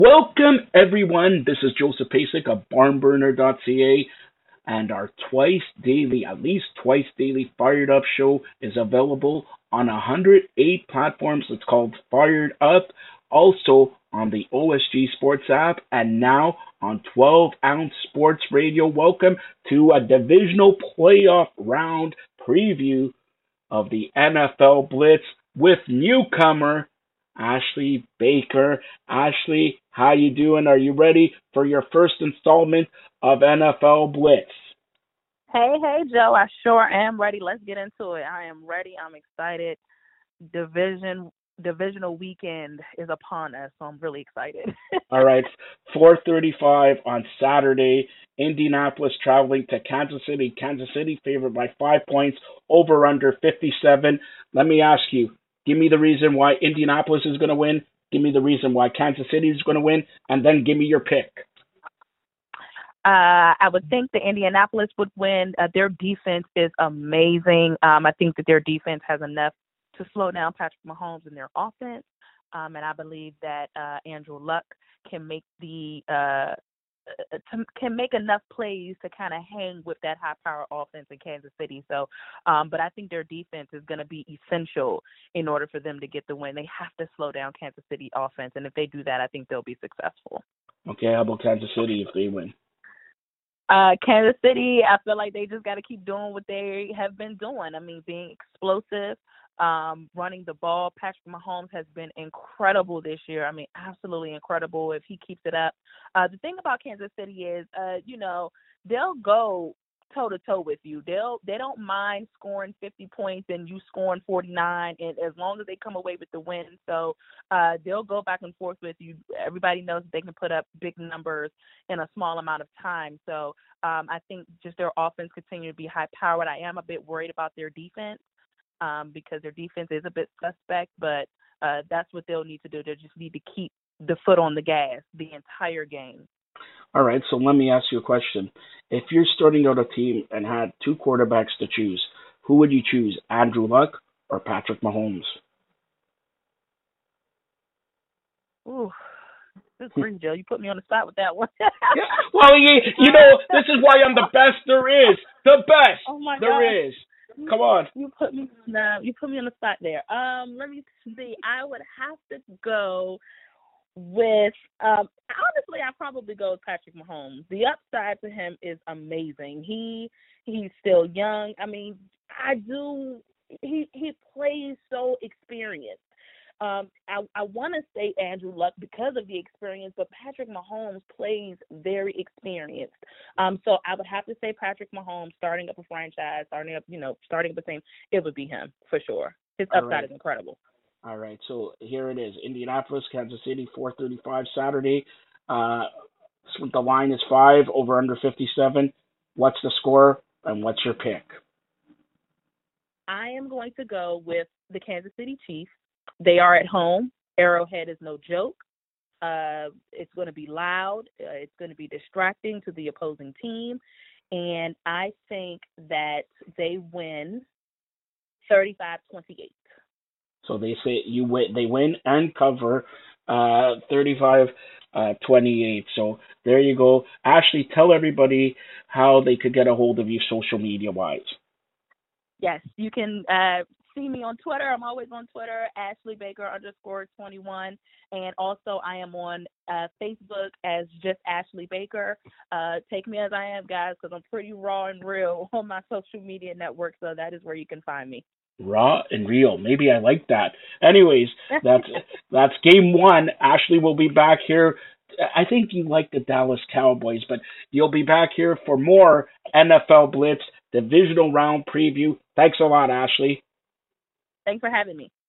Welcome, everyone. This is Joseph Pasek of barnburner.ca, and our twice daily, at least twice daily, Fired Up show is available on 108 platforms. It's called Fired Up. Also on the OSG Sports app, and now on 12 Ounce Sports Radio. Welcome to a divisional playoff round preview of the NFL Blitz with newcomer Ashley Baker. Ashley, how you doing? Are you ready for your first installment of NFL Blitz? Hey, Joe. I sure am ready. Let's get into it. I am ready. I'm excited. Divisional weekend is upon us, so I'm really excited. All right, 4:35 on Saturday. Indianapolis traveling to Kansas City. Kansas City favored by 5 points. Over under 57. Let me ask you. Give me the reason why Indianapolis is going to win. Give me the reason why Kansas City is going to win, and then give me your pick. I would think the Indianapolis would win. Their defense is amazing. I think that their defense has enough to slow down Patrick Mahomes in their offense, and I believe that Andrew Luck can make can make enough plays to kind of hang with that high power offense in Kansas City. So, but I think their defense is going to be essential in order for them to get the win. They have to slow down Kansas City offense, and if they do that, I think they'll be successful. Okay, how about Kansas City if they win? Kansas City, I feel like they just got to keep doing what they have been doing. I mean, being explosive, running the ball. Patrick Mahomes has been incredible this year. I mean, absolutely incredible if he keeps it up. The thing about Kansas City is, they'll go toe-to-toe with you. They don't mind scoring 50 points and you scoring 49, and as long as they come away with the win. So they'll go back and forth with you. Everybody knows that they can put up big numbers in a small amount of time. So I think just their offense continue to be high-powered. I am a bit worried about their defense because their defense is a bit suspect, but that's what they'll need to do. They just need to keep the foot on the gas the entire game. All right, so let me ask you a question. If you're starting out a team and had two quarterbacks to choose, who would you choose, Andrew Luck or Patrick Mahomes? Ooh, this brings Joe. You put me on the spot with that one. Yeah, well, this is why I'm the best there is. The best there is. Come on. You put me on the spot there. Let me see. I would have to go with honestly, I probably go with Patrick Mahomes. The upside to him is amazing. He's still young. I mean, he plays so experienced. I want to say Andrew Luck because of the experience, but Patrick Mahomes plays very experienced. So I would have to say Patrick Mahomes starting up a franchise, starting up a team. It would be him for sure. His upside is incredible. All right, so here it is. Indianapolis, Kansas City, 4:35 Saturday. The line is 5, over under 57. What's the score, and what's your pick? I am going to go with the Kansas City Chiefs. They are at home. Arrowhead is no joke. It's going to be loud. It's going to be distracting to the opposing team. And I think that they win 35-28. So they say they win and cover 35-28. So there you go. Ashley, tell everybody how they could get a hold of you social media-wise. Yes, you can see me on Twitter. I'm always on Twitter, Ashley Baker _21. And also I am on Facebook as just Ashley Baker. Take me as I am, guys, because I'm pretty raw and real on my social media network. So that is where you can find me. Raw and real. Maybe I like that. Anyways, that's game one. Ashley will be back here. I think you like the Dallas Cowboys, but you'll be back here for more NFL Blitz divisional round preview. Thanks a lot, Ashley. Thanks for having me.